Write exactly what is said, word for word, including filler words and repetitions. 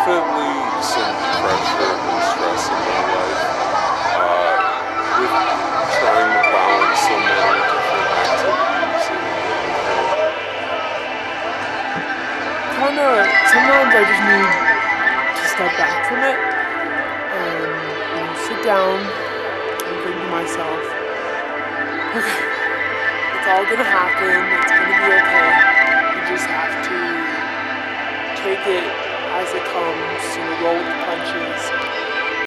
definitely some pressure and stress in my life uh, with trying to balance so many different activities and everything. Kinda, sometimes I just need to step back from it and, you know, sit down and think to myself, okay, it's all gonna happen, it's gonna be okay. You just have to take it as it comes, you know, roll with the punches,